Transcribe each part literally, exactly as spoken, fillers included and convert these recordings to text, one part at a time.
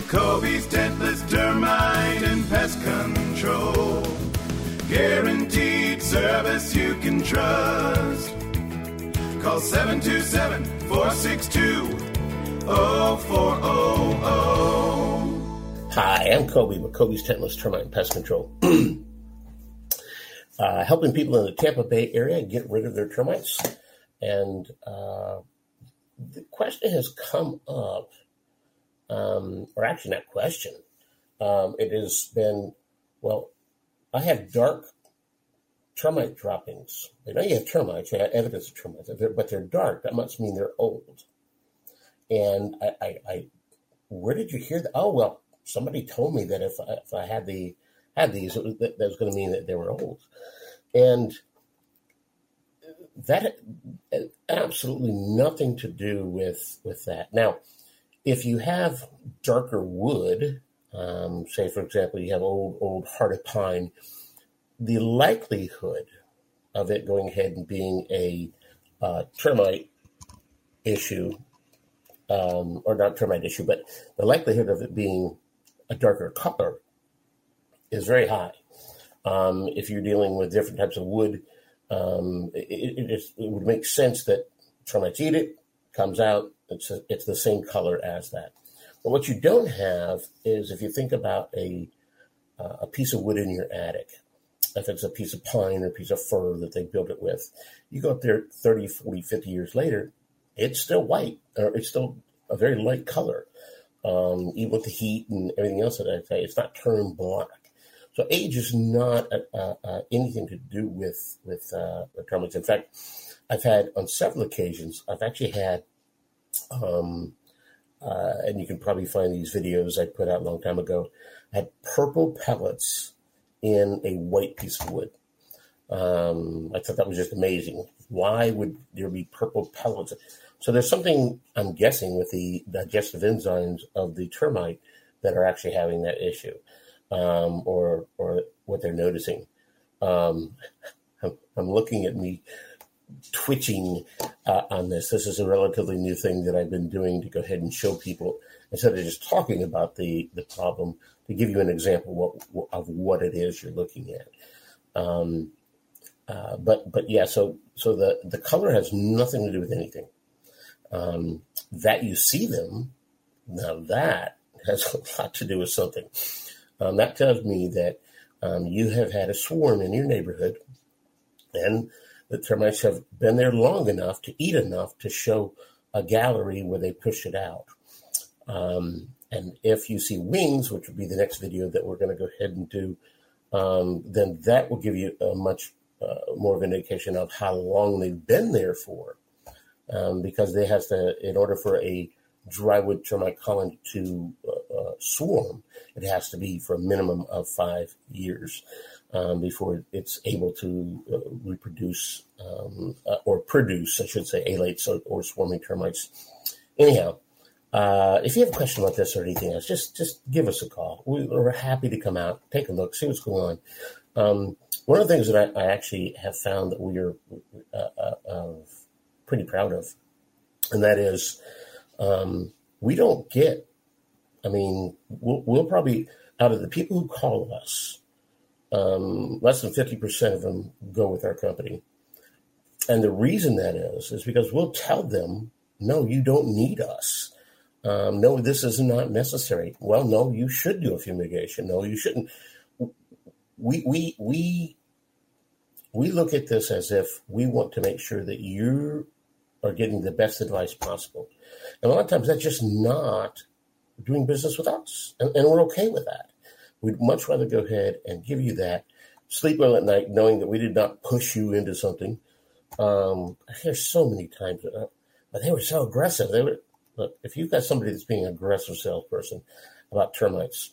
Kobe's Dentless Termite and Pest Control. Guaranteed service you can trust. Call seven two seven, four six two, zero four zero zero. Hi, I'm Kobe with Kobe's Dentless Termite and Pest Control. uh, helping people in the Tampa Bay area get rid of their termites. And uh, the question has come up, um, or actually not question. Um, it has been, well, I have dark termite droppings. I know you have termites, you have evidence of termites, but they're dark. That must mean they're old. And I, I, I where did you hear that? Oh, well, somebody told me that if I, if I had the had these, it was, that, that was going to mean that they were old. And that had absolutely nothing to do with, with that. Now, if you have darker wood, um, say, for example, you have old, old hearted pine, the likelihood of it going ahead and being a uh, termite issue, um, or not termite issue, but the likelihood of it being a darker color is very high. Um, if you're dealing with different types of wood, um, it, it, is, it would make sense that termites eat it, comes out, it's a, it's the same color as that. But what you don't have is if you think about a uh, a piece of wood in your attic, if it's a piece of pine or a piece of fir that they built it with, you go up there thirty, forty, fifty years later, it's still white, or it's still a very light color. Um, even with the heat and everything else that I say, it's not turned black. So age is not uh, uh, anything to do with, with uh, termites. In fact, I've had on several occasions, I've actually had, um, uh, and you can probably find these videos I put out a long time ago, I had purple pellets in a white piece of wood. Um, I thought that was just amazing. Why would there be purple pellets? So there's something, I'm guessing, with the digestive enzymes of the termite that are actually having that issue, um, or or what they're noticing. Um, I'm, I'm looking at me twitching uh, on this. This is a relatively new thing that I've been doing to go ahead and show people, instead of just talking about the, the problem, to give you an example what, of what it is you're looking at. Um, uh, but but yeah, so so the, the color has nothing to do with anything. Um, that you see them, now that has a lot to do with something. Um, that tells me that um, you have had a swarm in your neighborhood, and the termites have been there long enough to eat enough to show a gallery where they push it out. Um, and if you see wings, which would be the next video that we're going to go ahead and do, um, then that will give you a much uh, more of an indication of how long they've been there for. Um, because they have to, in order for a drywood termite colony to uh, uh, swarm, it has to be for a minimum of five years um, before it's able to uh, reproduce um, uh, or produce, I should say, alates or, or swarming termites. Anyhow, uh, if you have a question about this or anything else, just just give us a call. We, we're happy to come out, take a look, see what's going on. Um, one of the things that I, I actually have found that we are uh, uh, uh, pretty proud of, and that is um, we don't get, I mean, we'll, we'll probably, out of the people who call us, um, less than fifty percent of them go with our company. And the reason that is, is because we'll tell them, no, you don't need us. Um, no, this is not necessary. Well, no, you should do a fumigation. No, you shouldn't. We, we, we, we look at this as if we want to make sure that you are getting the best advice possible. And a lot of times that's just not doing business with us. And, and we're okay with that. We'd much rather go ahead and give you that. Sleep well at night knowing that we did not push you into something. Um, I hear so many times, uh, but they were so aggressive. They were, look, if you've got somebody that's being an aggressive salesperson about termites,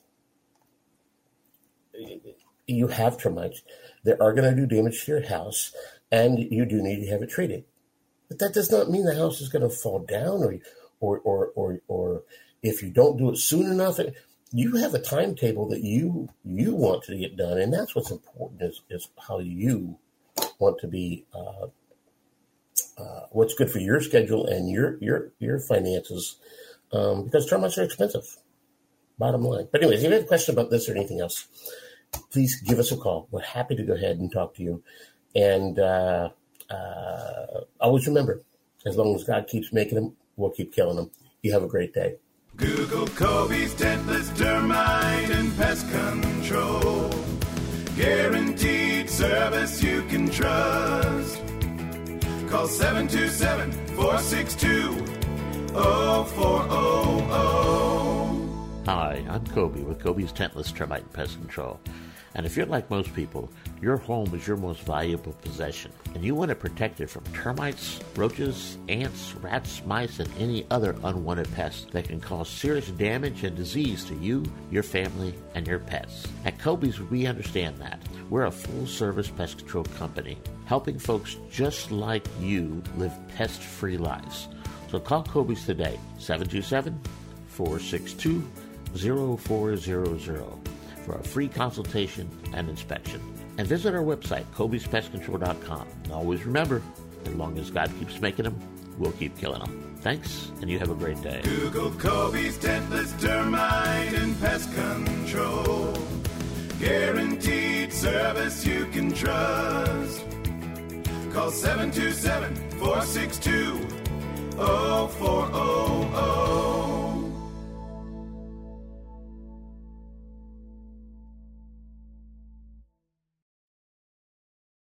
you have termites. They are going to do damage to your house, and you do need to have it treated. But that does not mean the house is going to fall down, or, or, or, or, or if you don't do it soon enough, it, you have a timetable that you you want to get done, and that's what's important is, is how you want to be, uh, uh, what's good for your schedule and your your your finances, um, because termites are expensive. Bottom line. But anyways, if you have a question about this or anything else, please give us a call. We're happy to go ahead and talk to you. And uh, uh, always remember, as long as God keeps making them, we'll keep killing them. You have a great day. Google Kobe's Dentless Termite and Pest Control. Guaranteed service you can trust. Call seven two seven, four six two, zero four zero zero. Hi, I'm Kobe with Kobe's Dentless Termite and Pest Control. And if you're like most people, your home is your most valuable possession, and you want to protect it from termites, roaches, ants, rats, mice, and any other unwanted pests that can cause serious damage and disease to you, your family, and your pets. At Kobe's, we understand that. We're a full-service pest control company, helping folks just like you live pest-free lives. So call Kobe's today, seven two seven, four six two, zero four zero zero. for a free consultation and inspection. And visit our website, Kobe's Pest Control dot com. And always remember, as long as God keeps making them, we'll keep killing them. Thanks, and you have a great day. Google Kobe's Dentless Termite and Pest Control. Guaranteed service you can trust. Call seven two seven, four six two, zero four zero